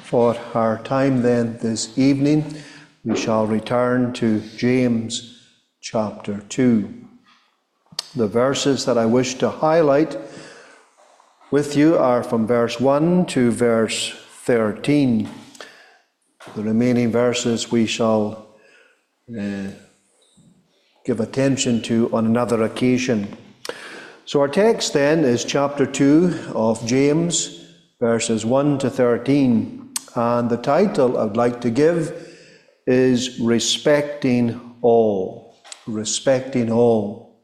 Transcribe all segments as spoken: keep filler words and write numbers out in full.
For our time then this evening, we shall return to James chapter two. The verses that I wish to highlight with you are from verse one to verse thirteen. The remaining verses we shall uh, give attention to on another occasion. So our text then is chapter two of James, verses one to thirteen. And the title I'd like to give is Respecting All. Respecting All.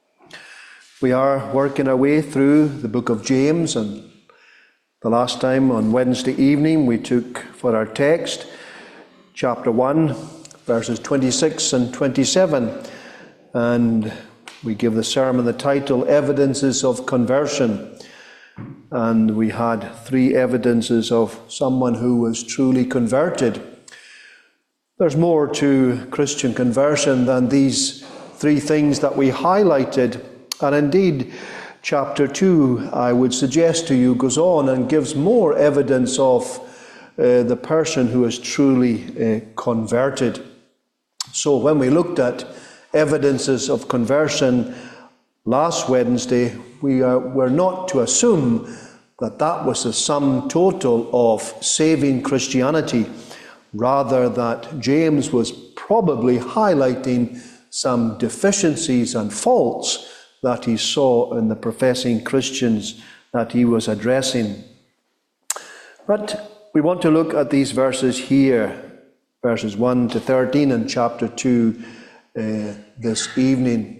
We are working our way through the book of James, and the last time on Wednesday evening we took for our text chapter one, verses twenty-six and twenty-seven, and we give the sermon the title Evidences of Conversion. And we had three evidences of someone who was truly converted. There's more to Christian conversion than these three things that we highlighted. And indeed, chapter two, I would suggest to you, goes on and gives more evidence of uh, the person who is truly uh, converted. So when we looked at evidences of conversion last Wednesday, we are, were not to assume that that was the sum total of saving Christianity, rather that James was probably highlighting some deficiencies and faults that he saw in the professing Christians that he was addressing. But we want to look at these verses here, verses one to thirteen in chapter two uh, this evening.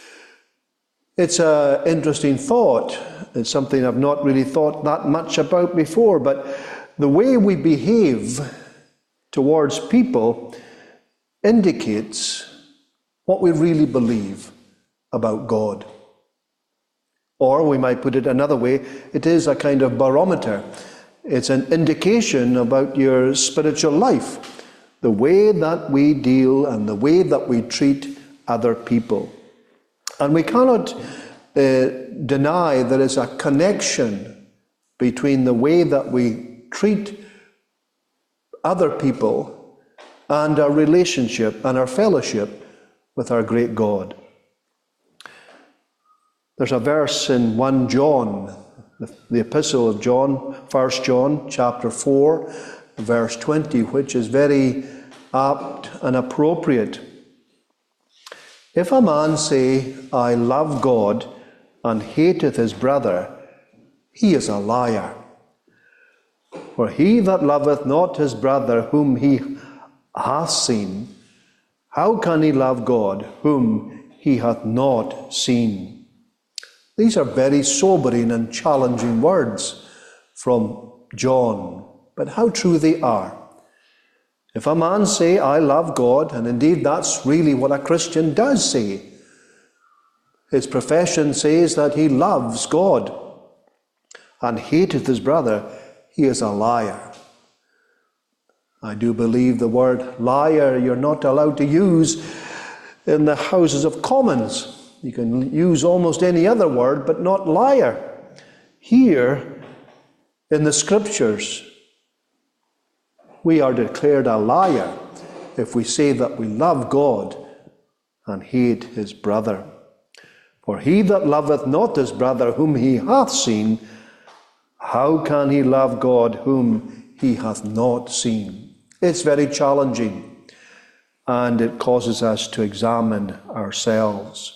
It's an interesting thought. It's something I've not really thought that much about before, but the way we behave towards people indicates what we really believe about God. Or we might put it another way, it is a kind of barometer. It's an indication about your spiritual life, the way that we deal and the way that we treat other people. And we cannot uh, deny there is a connection between the way that we treat other people and our relationship and our fellowship with our great God. There's a verse in First John, the, the epistle of John, First John chapter four, verse twenty, which is very apt and appropriate. If a man say, I love God, and hateth his brother, he is a liar. For he that loveth not his brother whom he hath seen, how can he love God whom he hath not seen? These are very sobering and challenging words from John, but how true they are. If a man say, I love God, and indeed that's really what a Christian does say. His profession says that he loves God and hateth his brother, he is a liar. I do believe the word liar you're not allowed to use in the Houses of Commons. You can use almost any other word, but not liar. Here, in the Scriptures, we are declared a liar if we say that we love God and hate his brother. For he that loveth not his brother whom he hath seen, how can he love God whom he hath not seen? It's very challenging, and it causes us to examine ourselves.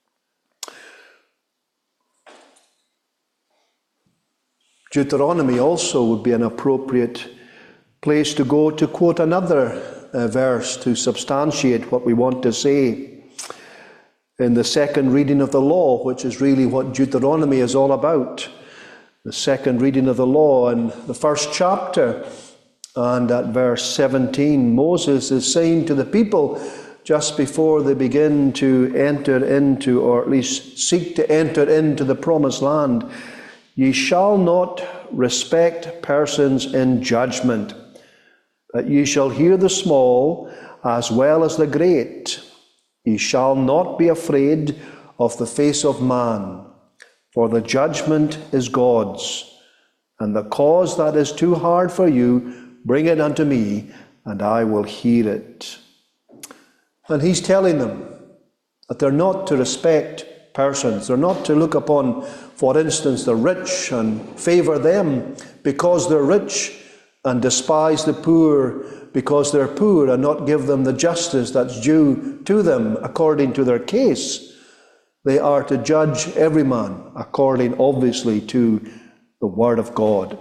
Deuteronomy also would be an appropriate place to go to quote another uh, verse to substantiate what we want to say. In the second reading of the law, which is really what Deuteronomy is all about. The second reading of the law in the first chapter, and at verse seventeen, Moses is saying to the people just before they begin to enter into, or at least seek to enter into the promised land, ye shall not respect persons in judgment, that ye shall hear the small as well as the great. Ye shall not be afraid of the face of man, for the judgment is God's, and the cause that is too hard for you, bring it unto me, and I will hear it. And he's telling them that they're not to respect persons. They're not to look upon, for instance, the rich and favour them because they're rich, and despise the poor because they're poor, and not give them the justice that's due to them according to their case. They are to judge every man according, obviously, to the Word of God.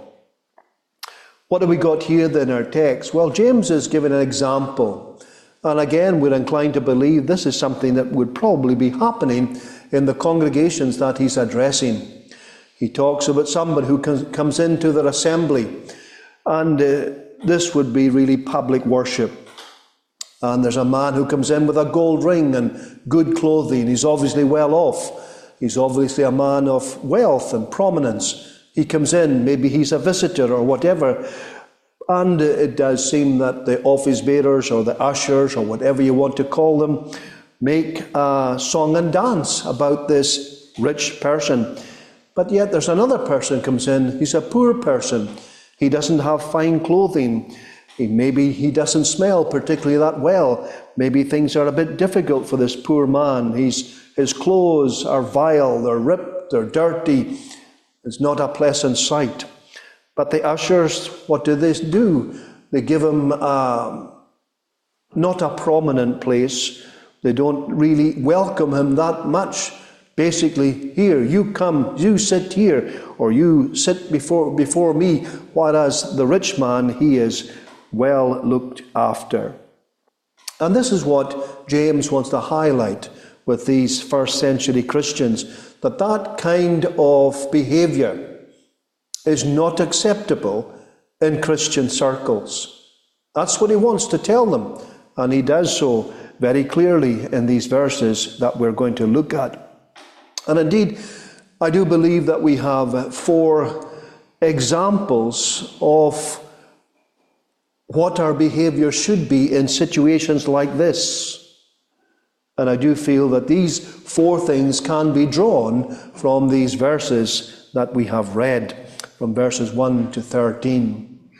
What have we got here then in our text? Well, James is giving an example. And again, we're inclined to believe this is something that would probably be happening in the congregations that he's addressing. He talks about somebody who comes into their assembly, and uh, this would be really public worship. And there's a man who comes in with a gold ring and good clothing. He's obviously well off. He's obviously a man of wealth and prominence. He comes in, maybe he's a visitor or whatever. And it does seem that the office bearers or the ushers or whatever you want to call them make a song and dance about this rich person. But yet there's another person comes in. He's a poor person. He doesn't have fine clothing. He, maybe he doesn't smell particularly that well. Maybe things are a bit difficult for this poor man. He's, his clothes are vile, they're ripped, they're dirty. It's not a pleasant sight. But the ushers, what do they do? They give him uh, not a prominent place. They don't really welcome him that much. Basically, here, you come, you sit here, or you sit before, before me, whereas the rich man, he is well looked after. And this is what James wants to highlight with these first century Christians, that that kind of behaviour is not acceptable in Christian circles. That's what he wants to tell them, and he does so very clearly in these verses that we're going to look at. And indeed, I do believe that we have four examples of what our behaviour should be in situations like this. And I do feel that these four things can be drawn from these verses that we have read, from verses one to thirteen.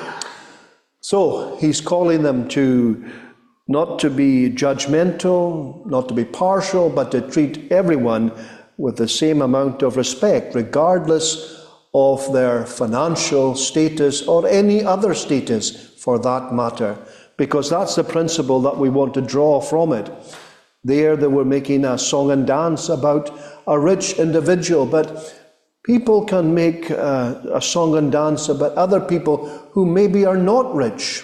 So, he's calling them to not to be judgmental, not to be partial, but to treat everyone with the same amount of respect, regardless of their financial status or any other status for that matter, because that's the principle that we want to draw from it. There they were making a song and dance about a rich individual, but people can make a, a song and dance about other people who maybe are not rich.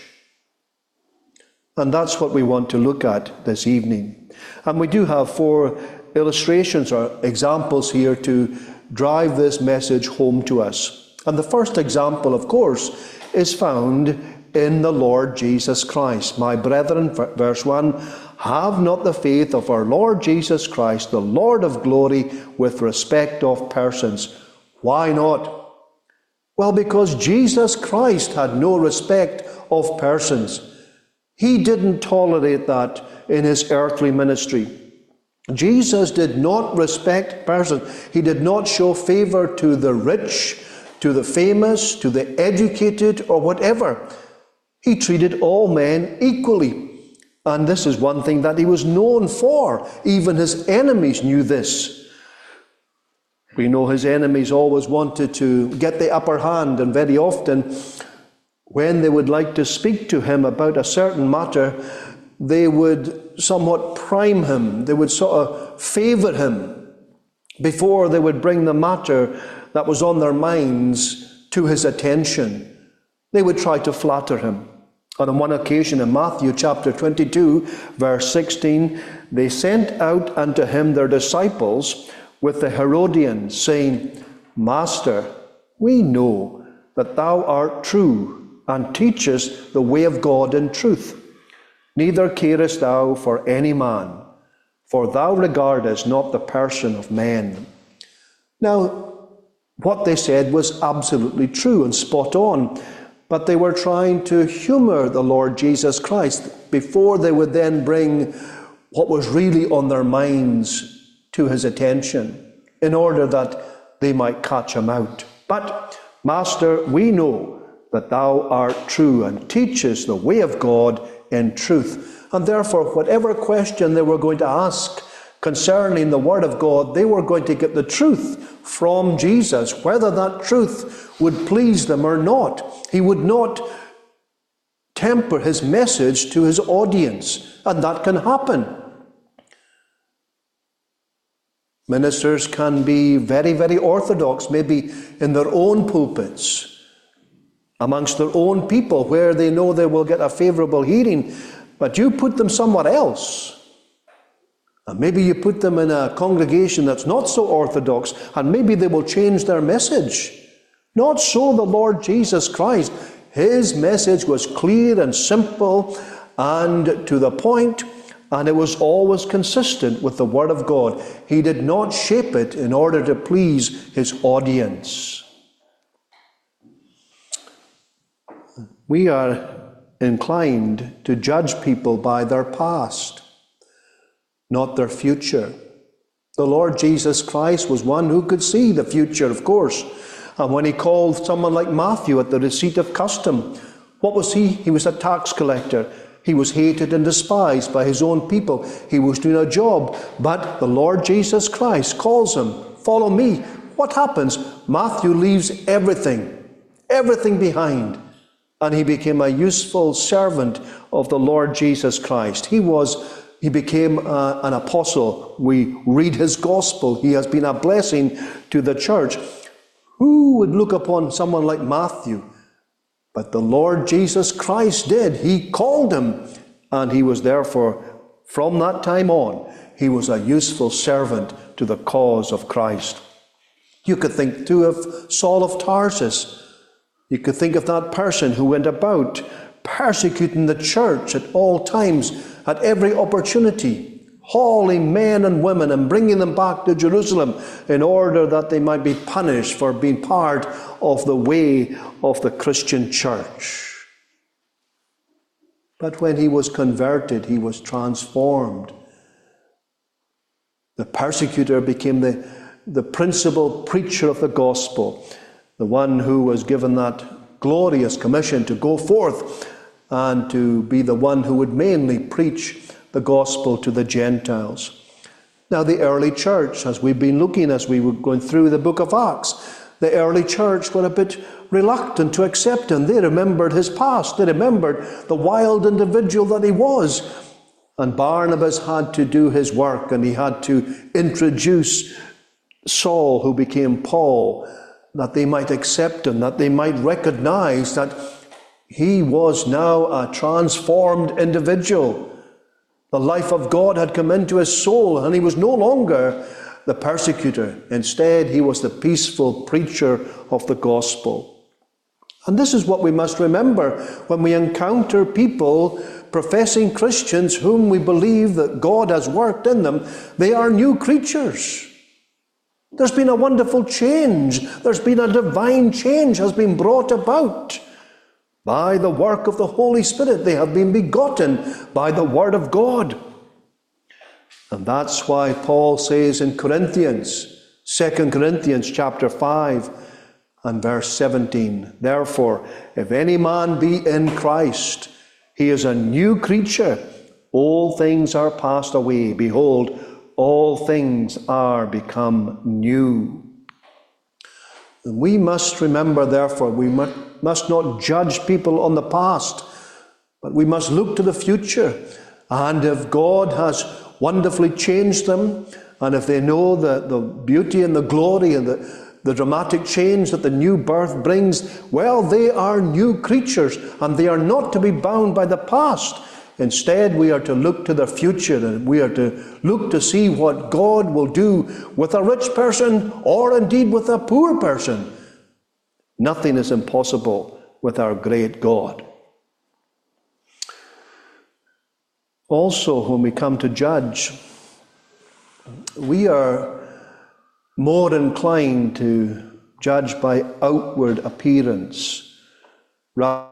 And that's what we want to look at this evening. And we do have four illustrations or examples here to drive this message home to us. And the first example, of course, is found in the Lord Jesus Christ. My brethren, verse one, have not the faith of our Lord Jesus Christ, the Lord of glory, with respect of persons. Why not? Well, because Jesus Christ had no respect of persons. He didn't tolerate that in his earthly ministry. Jesus did not respect persons. He did not show favour to the rich, to the famous, to the educated, or whatever. He treated all men equally. And this is one thing that he was known for. Even his enemies knew this. We know his enemies always wanted to get the upper hand, and very often, when they would like to speak to him about a certain matter, they would somewhat prime him. They would sort of favour him before they would bring the matter that was on their minds to his attention. They would try to flatter him. And on one occasion in Matthew chapter twenty-two, verse sixteen, they sent out unto him their disciples with the Herodians, saying, Master, we know that thou art true, and teachest the way of God in truth. Neither carest thou for any man, for thou regardest not the person of men. Now, what they said was absolutely true and spot on, but they were trying to humour the Lord Jesus Christ before they would then bring what was really on their minds to his attention, in order that they might catch him out. But, Master, we know that thou art true, and teachest the way of God in truth. And therefore, whatever question they were going to ask concerning the Word of God, they were going to get the truth from Jesus, whether that truth would please them or not. He would not temper his message to his audience, and that can happen. Ministers can be very, very orthodox, maybe in their own pulpits, amongst their own people, where they know they will get a favourable hearing, but you put them somewhere else. And maybe you put them in a congregation that's not so orthodox, and maybe they will change their message. Not so the Lord Jesus Christ. His message was clear and simple and to the point, and it was always consistent with the Word of God. He did not shape it in order to please his audience. We are inclined to judge people by their past, not their future. The Lord Jesus Christ was one who could see the future, of course. And when he called someone like Matthew at the receipt of custom, what was he? He was a tax collector. He was hated and despised by his own people. He was doing a job. But the Lord Jesus Christ calls him, follow me. What happens? Matthew leaves everything, everything behind. And he became a useful servant of the Lord Jesus Christ. He was He became uh, an apostle. We read his gospel. He has been a blessing to the church. Who would look upon someone like Matthew? But the Lord Jesus Christ did. He called him, and he was therefore, from that time on, he was a useful servant to the cause of Christ. You could think too of Saul of Tarsus. You could think of that person who went about persecuting the church at all times, at every opportunity, hauling men and women and bringing them back to Jerusalem in order that they might be punished for being part of the way of the Christian church. But when he was converted, he was transformed. The persecutor became the, the principal preacher of the gospel, the one who was given that glorious commission to go forth and to be the one who would mainly preach the gospel to the Gentiles. Now, the early church, as we've been looking, as we were going through the book of Acts, the early church were a bit reluctant to accept him. They remembered his past. They remembered the wild individual that he was. And Barnabas had to do his work, and he had to introduce Saul, who became Paul, that they might accept him, that they might recognize that he was now a transformed individual. The life of God had come into his soul, and he was no longer the persecutor. Instead, he was the peaceful preacher of the gospel. And this is what we must remember when we encounter people, professing Christians, whom we believe that God has worked in them. They are new creatures. There's been a wonderful change. There's been a divine change has been brought about by the work of the Holy Spirit. They have been begotten by the Word of God. And that's why Paul says in Corinthians, Second Corinthians chapter five and verse seventeen, therefore, if any man be in Christ, he is a new creature. All things are passed away. Behold, all things are become new. And we must remember, therefore, we must not judge people on the past, but we must look to the future. And if God has wonderfully changed them, and if they know the, the beauty and the glory and the, the dramatic change that the new birth brings, well, they are new creatures, and they are not to be bound by the past. Instead, we are to look to the future, and we are to look to see what God will do with a rich person, or indeed with a poor person. Nothing is impossible with our great God. Also, when we come to judge, we are more inclined to judge by outward appearance rather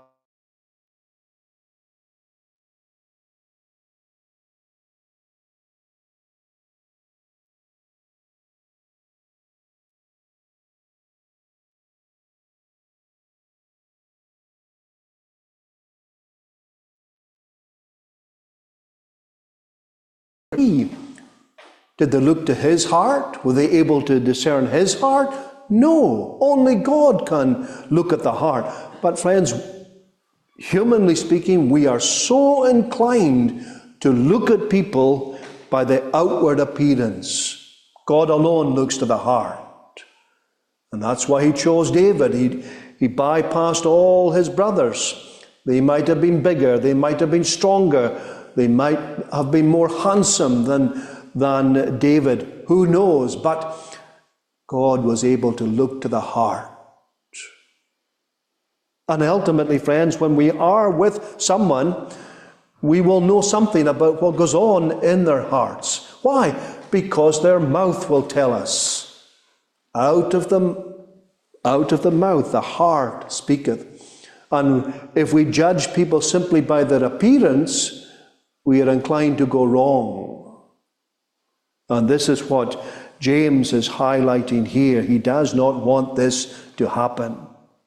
he? Did they look to his heart? Were they able to discern his heart? No, only God can look at the heart. But friends, humanly speaking, we are so inclined to look at people by the outward appearance. God alone looks to the heart. And that's why he chose David. He, he bypassed all his brothers. They might have been bigger, they might have been stronger, they might have been more handsome than, than David. Who knows? But God was able to look to the heart. And ultimately, friends, when we are with someone, we will know something about what goes on in their hearts. Why? Because their mouth will tell us. Out of the, out of the mouth, the heart speaketh. And if we judge people simply by their appearance, we are inclined to go wrong. And this is what James is highlighting here. He does not want this to happen.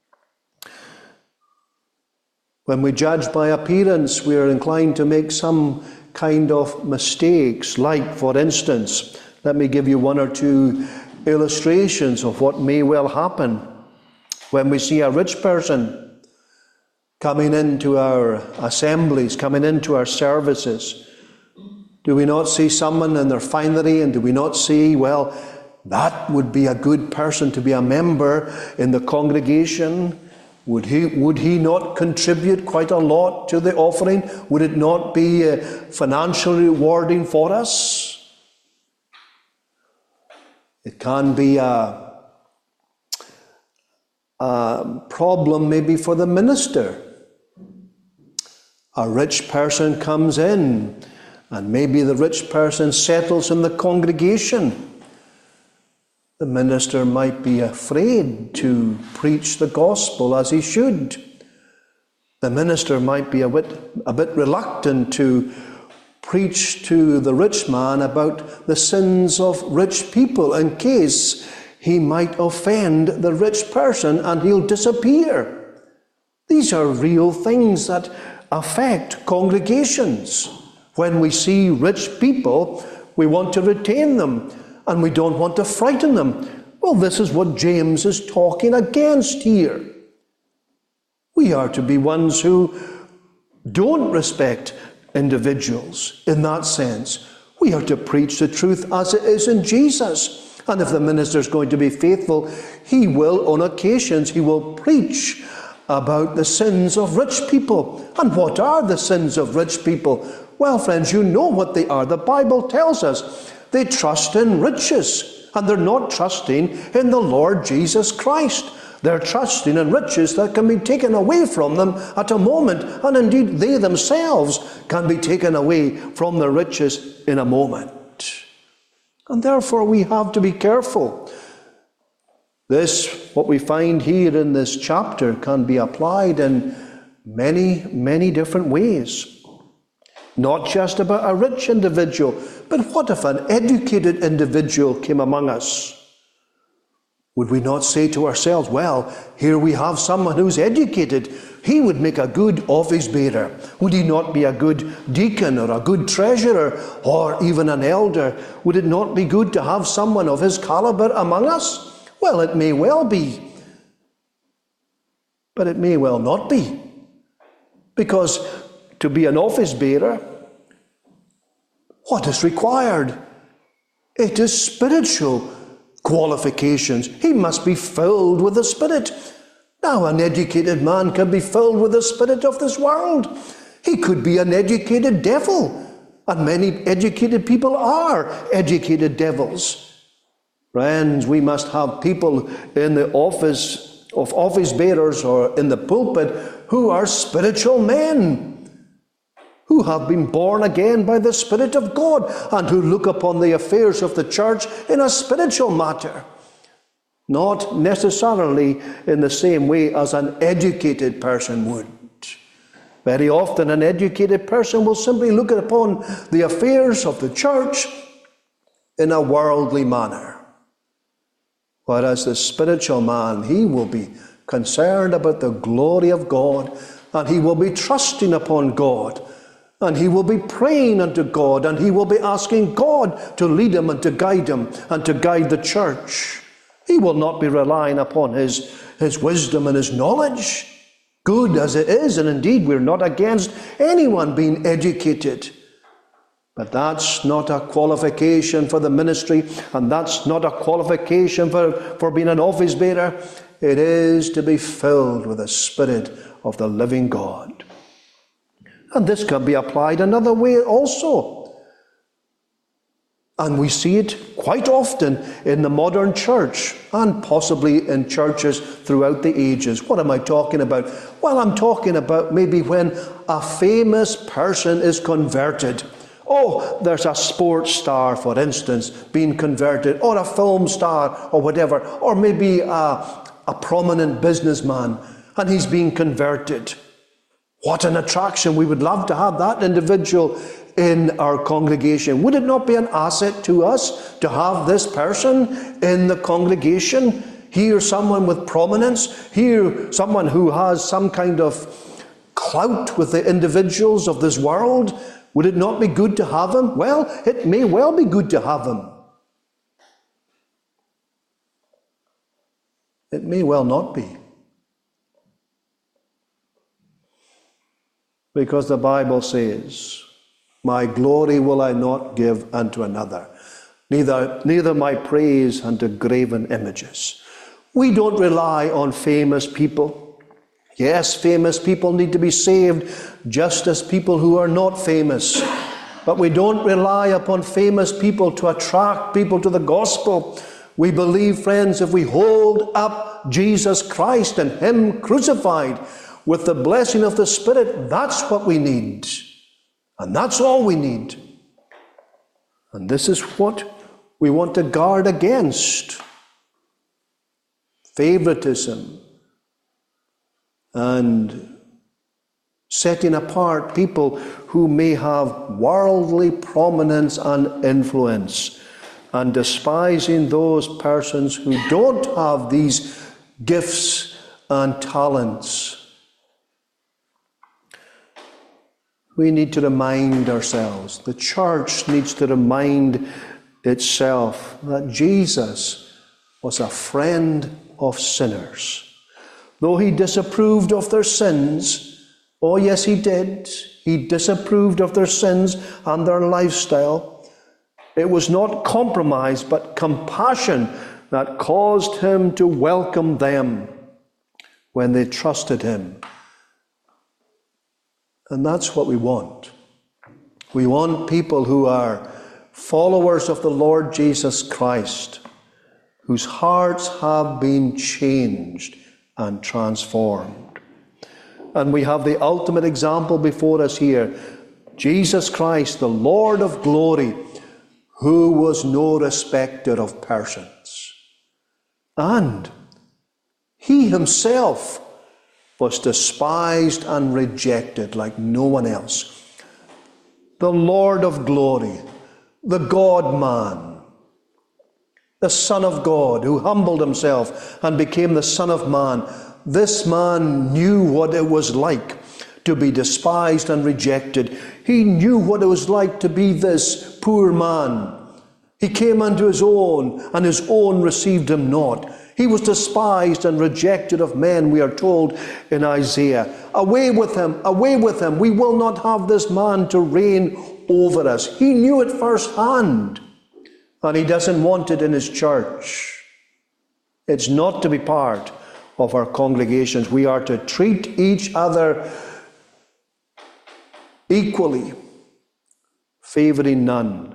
When we judge by appearance, we are inclined to make some kind of mistakes. Like, for instance, let me give you one or two illustrations of what may well happen. When we see a rich person coming into our assemblies, coming into our services, do we not see someone in their finery, and do we not see, well, that would be a good person to be a member in the congregation? Would he, would he not contribute quite a lot to the offering? Would it not be uh, financially rewarding for us? It can be a, a problem maybe for the minister. A rich person comes in, and maybe the rich person settles in the congregation. The minister might be afraid to preach the gospel as he should. The minister might be a bit, a bit reluctant to preach to the rich man about the sins of rich people, in case he might offend the rich person and he'll disappear. These are real things that affect congregations. When we see rich people, we want to retain them, and we don't want to frighten them. Well, this is what James is talking against here. We are to be ones who don't respect individuals in that sense. We are to preach the truth as it is in Jesus. And if the minister is going to be faithful, he will, on occasions, he will preach about the sins of rich people. And what are the sins of rich people? Well, friends, you know what they are. The Bible tells us. They trust in riches, and they're not trusting in the Lord Jesus Christ. They're trusting in riches that can be taken away from them at a moment, and indeed they themselves can be taken away from their riches in a moment. And therefore we have to be careful. This, what we find here in this chapter, can be applied in many, many different ways. Not just about a rich individual, but what if an educated individual came among us? Would we not say to ourselves, well, here we have someone who's educated. He would make a good office bearer. Would he not be a good deacon or a good treasurer or even an elder? Would it not be good to have someone of his caliber among us? Well, it may well be. But it may well not be. Because to be an office bearer, what is required? It is spiritual qualifications. He must be filled with the Spirit. Now, an educated man can be filled with the spirit of this world. He could be an educated devil. And many educated people are educated devils. Friends, we must have people in the office of office bearers or in the pulpit who are spiritual men, who have been born again by the Spirit of God, and who look upon the affairs of the church in a spiritual matter, not necessarily in the same way as an educated person would. Very often an educated person will simply look upon the affairs of the church in a worldly manner, whereas the spiritual man, he will be concerned about the glory of God, and he will be trusting upon God And he will be praying unto God, and he will be asking God to lead him and to guide him and to guide the church. He will not be relying upon his, his wisdom and his knowledge, good as it is, and indeed we're not against anyone being educated. But that's not a qualification for the ministry, and that's not a qualification for, for being an office bearer. It is to be filled with the Spirit of the living God. And this can be applied another way also. And we see it quite often in the modern church, and possibly in churches throughout the ages. What am I talking about? Well, I'm talking about maybe when a famous person is converted. Oh, there's a sports star, for instance, being converted, or a film star, or whatever, or maybe a, a prominent businessman, and he's being converted. What an attraction. We would love to have that individual in our congregation. Would it not be an asset to us to have this person in the congregation? Here, someone with prominence. Here, someone who has some kind of clout with the individuals of this world. Would it not be good to have him? Well, it may well be good to have him. It may well not be. Because the Bible says, my glory will I not give unto another, neither, neither my praise unto graven images. We don't rely on famous people. Yes, famous people need to be saved, just as people who are not famous. But we don't rely upon famous people to attract people to the gospel. We believe, friends, if we hold up Jesus Christ and Him crucified, with the blessing of the Spirit, that's what we need. And that's all we need. And this is what we want to guard against. Favoritism and setting apart people who may have worldly prominence and influence, and despising those persons who don't have these gifts and talents. We need to remind ourselves, the church needs to remind itself that Jesus was a friend of sinners. Though He disapproved of their sins, oh yes He did, He disapproved of their sins and their lifestyle, it was not compromise but compassion that caused Him to welcome them when they trusted Him. And that's what we want. We want people who are followers of the Lord Jesus Christ, whose hearts have been changed and transformed. And we have the ultimate example before us here, Jesus Christ, the Lord of glory, who was no respecter of persons. And He Himself was despised and rejected like no one else. The Lord of glory, the God-man, the Son of God, who humbled Himself and became the Son of Man. This man knew what it was like to be despised and rejected. He knew what it was like to be this poor man. He came unto His own, and His own received Him not. He was despised and rejected of men, we are told in Isaiah. Away with Him, away with Him. We will not have this man to reign over us. He knew it firsthand, and He doesn't want it in His church. It's not to be part of our congregations. We are to treat each other equally, favouring none,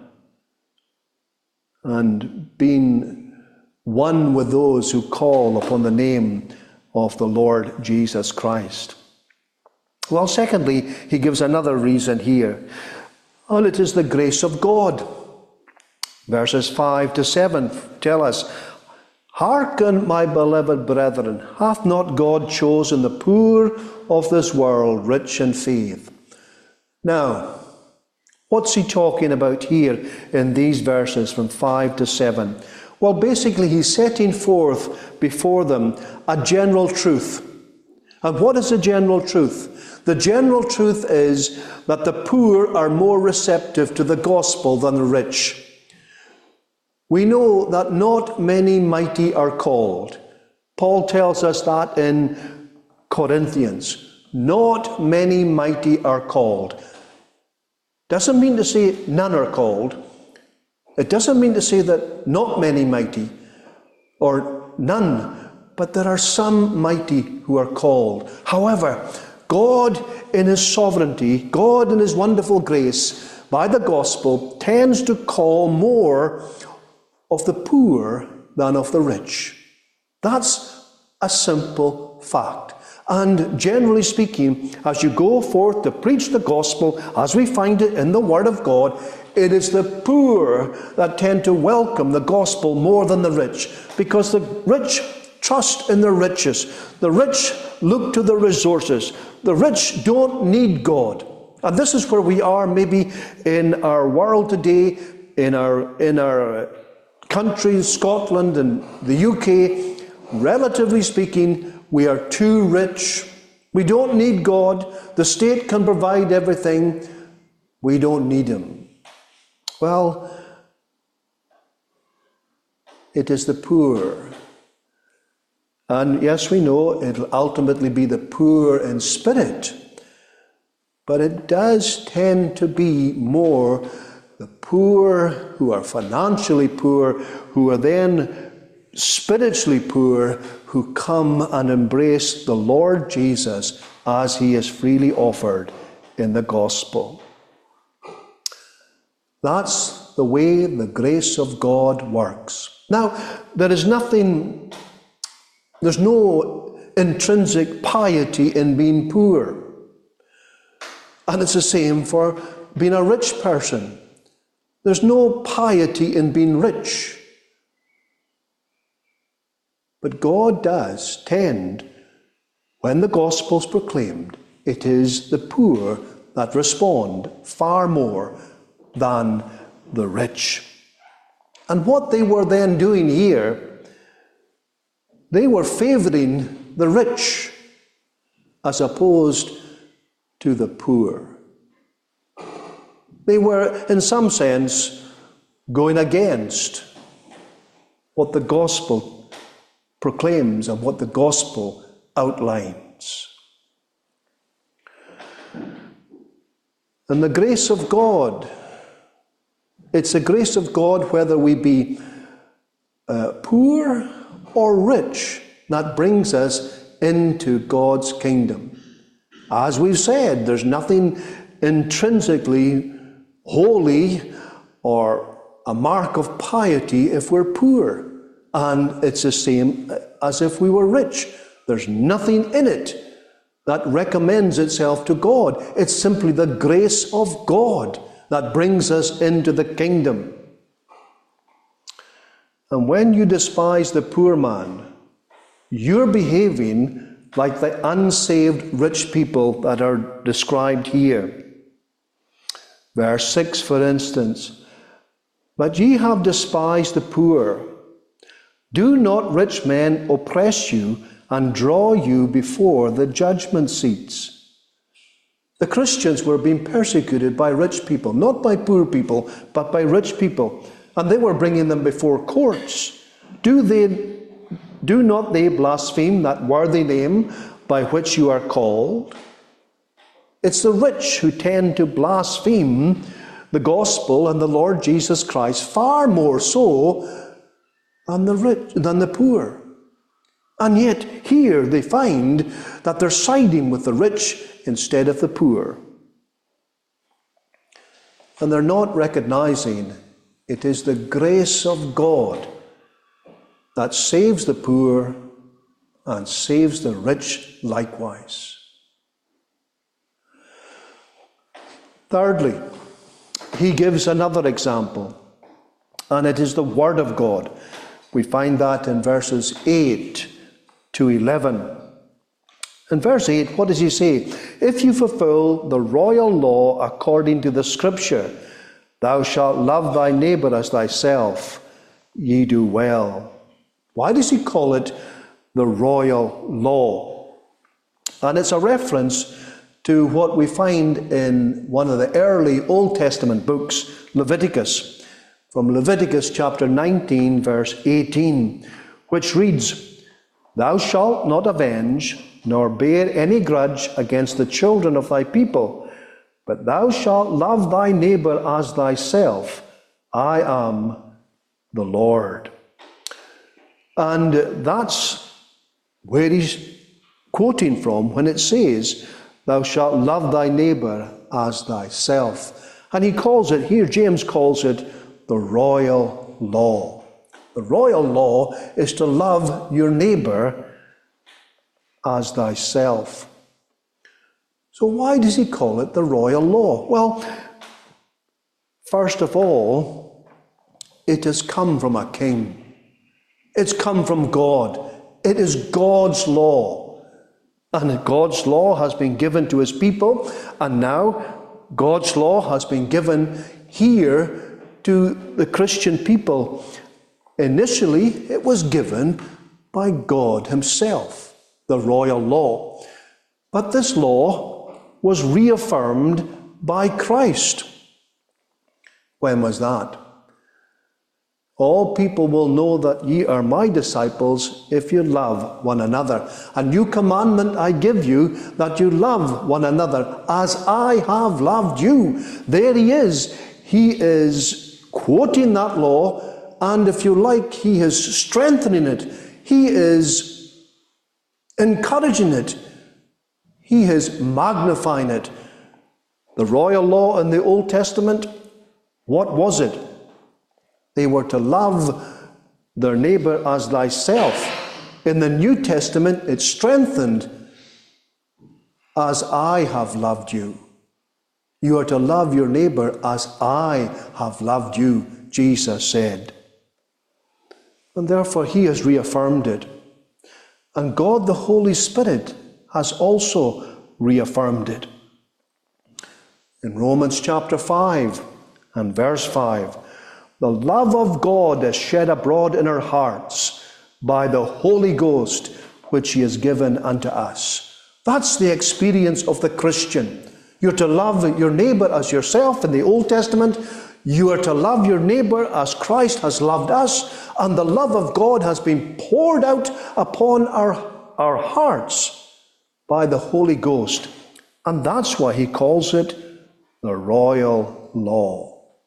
and being one with those who call upon the name of the Lord Jesus Christ. Well, secondly, he gives another reason here. And it is the grace of God. Verses five to seven tell us, Hearken, my beloved brethren, hath not God chosen the poor of this world rich in faith? Now, what's he talking about here in these verses from five to seven? Well, basically, he's setting forth before them a general truth. And what is the general truth? The general truth is that the poor are more receptive to the gospel than the rich. We know that not many mighty are called. Paul tells us that in Corinthians. Not many mighty are called. Doesn't mean to say none are called. It doesn't mean to say that not many mighty or none, but there are some mighty who are called. However, God in his sovereignty, God in his wonderful grace, by the gospel, tends to call more of the poor than of the rich. That's a simple fact. And generally speaking, as you go forth to preach the gospel, as we find it in the Word of God, it is the poor that tend to welcome the gospel more than the rich, because the rich trust in their riches. The rich look to the resources. The rich don't need God. And this is where we are maybe in our world today, in our, in our country, Scotland and the U K. Relatively speaking, we are too rich. We don't need God. The state can provide everything. We don't need him. Well, it is the poor. And yes, we know it'll ultimately be the poor in spirit, but it does tend to be more the poor who are financially poor, who are then spiritually poor, who come and embrace the Lord Jesus as he is freely offered in the gospel. That's the way the grace of God works. Now, there is nothing, there's no intrinsic piety in being poor. And it's the same for being a rich person. There's no piety in being rich. But God does tend, when the gospel's proclaimed, it is the poor that respond far more than the rich. And what they were then doing here, they were favoring the rich as opposed to the poor. They were, in some sense, going against what the gospel proclaims and what the gospel outlines. And the grace of God, it's the grace of God whether we be uh, poor or rich that brings us into God's kingdom. As we've said, there's nothing intrinsically holy or a mark of piety if we're poor. And it's the same as if we were rich. There's nothing in it that recommends itself to God. It's simply the grace of God that brings us into the kingdom. And when you despise the poor man, you're behaving like the unsaved rich people that are described here. Verse six, for instance, but ye have despised the poor. Do not rich men oppress you and draw you before the judgment seats? The Christians were being persecuted by rich people, not by poor people, but by rich people. And they were bringing them before courts. Do they, do not they blaspheme that worthy name by which you are called? It's the rich who tend to blaspheme the gospel and the Lord Jesus Christ far more so than the rich, than the poor. And yet here they find that they're siding with the rich instead of the poor. And they're not recognizing it is the grace of God that saves the poor and saves the rich likewise. Thirdly, he gives another example, and it is the Word of God. We find that in verses eight to eleven. In verse eight, what does he say? If you fulfill the royal law according to the Scripture, thou shalt love thy neighbor as thyself, ye do well. Why does he call it the royal law? And it's a reference to what we find in one of the early Old Testament books, Leviticus, from Leviticus chapter nineteen, verse eighteen, which reads, "Thou shalt not avenge, nor bear any grudge against the children of thy people, but thou shalt love thy neighbor as thyself. I am the Lord." And that's where he's quoting from when it says, "Thou shalt love thy neighbor as thyself." And he calls it, here James calls it, the royal law. The royal law is to love your neighbor as thyself. So why does he call it the royal law? Well, first of all, it has come from a king. It's come from God. It is God's law. And God's law has been given to his people, and now God's law has been given here to the Christian people. Initially, it was given by God himself, the royal law. But this law was reaffirmed by Christ. When was that? "All people will know that ye are my disciples if you love one another. A new commandment I give you, that you love one another as I have loved you." There he is. He is quoting that law, and if you like, he is strengthening it. He is encouraging it. He is magnifying it. The royal law in the Old Testament, what was it? They were to love their neighbor as thyself. In the New Testament, it's strengthened, "as I have loved you." You are to love your neighbor as I have loved you, Jesus said. And therefore, he has reaffirmed it. And God the Holy Spirit has also reaffirmed it. In Romans chapter five and verse five, "The love of God is shed abroad in our hearts by the Holy Ghost, which he has given unto us." That's the experience of the Christian. You're to love your neighbor as yourself in the Old Testament. You are to love your neighbor as Christ has loved us, and the love of God has been poured out upon our, our hearts by the Holy Ghost. And that's why he calls it the royal law.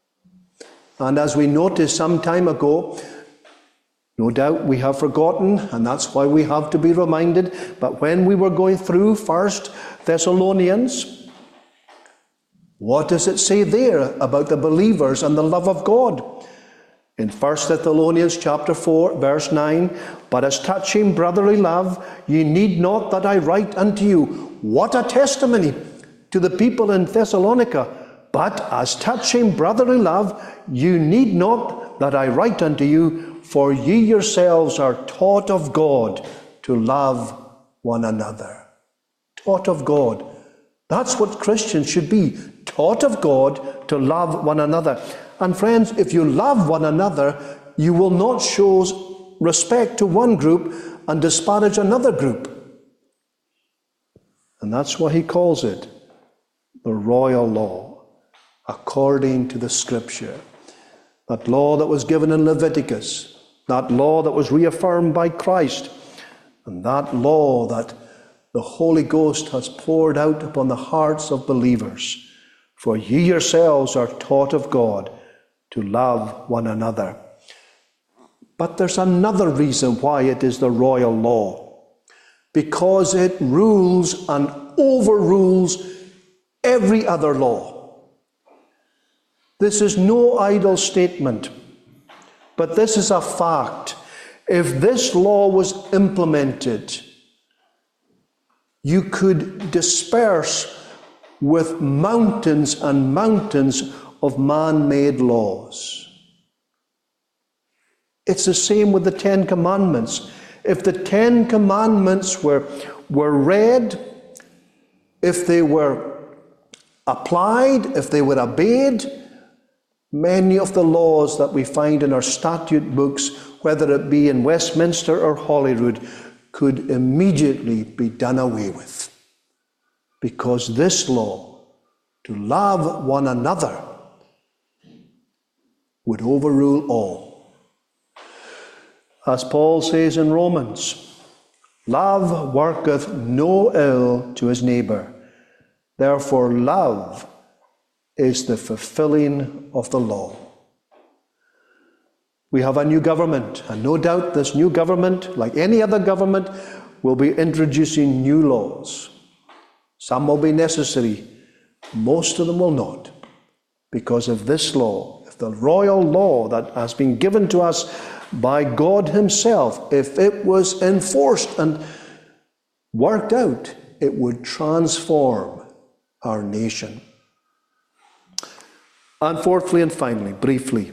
And as we noticed some time ago, no doubt we have forgotten, and that's why we have to be reminded, but when we were going through First Thessalonians, what does it say there about the believers and the love of God? In First Thessalonians chapter four, verse nine, "But as touching brotherly love, ye need not that I write unto you." What a testimony to the people in Thessalonica. "But as touching brotherly love, you need not that I write unto you, for ye yourselves are taught of God to love one another." Taught of God. That's what Christians should be. Taught of God to love one another. And friends, if you love one another, you will not show respect to one group and disparage another group. And that's why he calls it the royal law, according to the Scripture. That law that was given in Leviticus, that law that was reaffirmed by Christ, and that law that the Holy Ghost has poured out upon the hearts of believers. "For ye yourselves are taught of God to love one another." But there's another reason why it is the royal law. Because it rules and overrules every other law. This is no idle statement, but this is a fact. If this law was implemented, you could disperse with mountains and mountains of man-made laws. It's the same with the Ten Commandments. If the Ten Commandments were, were read, if they were applied, if they were obeyed, many of the laws that we find in our statute books, whether it be in Westminster or Holyrood, could immediately be done away with. because this law, to love one another, would overrule all. As Paul says in Romans, love worketh no ill to his neighbour. Therefore love is the fulfilling of the law. We have a new government, and no doubt this new government, like any other government, will be introducing new laws. Some will be necessary, most of them will not, because of this law, if the royal law that has been given to us by God himself, if it was enforced and worked out, it would transform our nation. And fourthly and finally, briefly,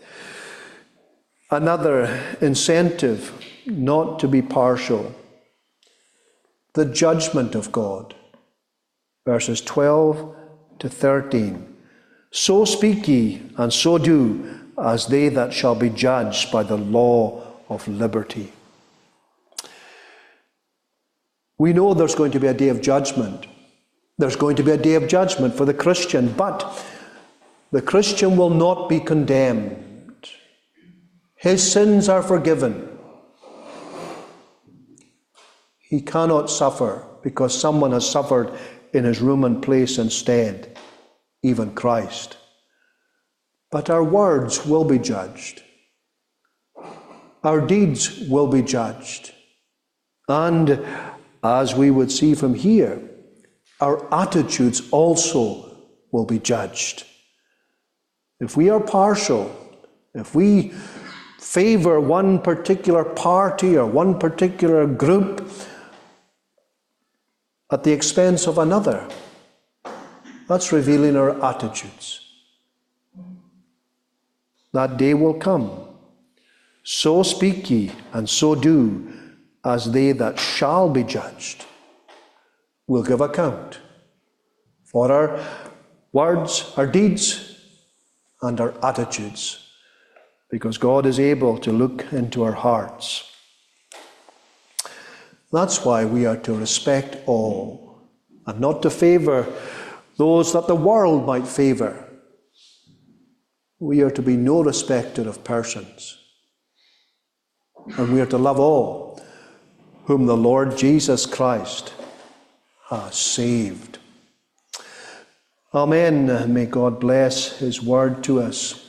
another incentive not to be partial, the judgment of God. Verses twelve to thirteen. So speak ye, and so do, as they that shall be judged by the law of liberty. We know there's going to be a day of judgment. There's going to be a day of judgment for the Christian, but the Christian will not be condemned. His sins are forgiven. He cannot suffer because someone has suffered in his room and place instead, even Christ. But our words will be judged. Our deeds will be judged. And as we would see from here, our attitudes also will be judged. If we are partial, if we favor one particular party or one particular group at the expense of another, that's revealing our attitudes. That day will come. So speak ye, and so do, as they that shall be judged will give account for our words, our deeds, and our attitudes, because God is able to look into our hearts. That's why we are to respect all, and not to favor those that the world might favor. We are to be no respecter of persons, and we are to love all whom the Lord Jesus Christ has saved. Amen. May God bless his word to us.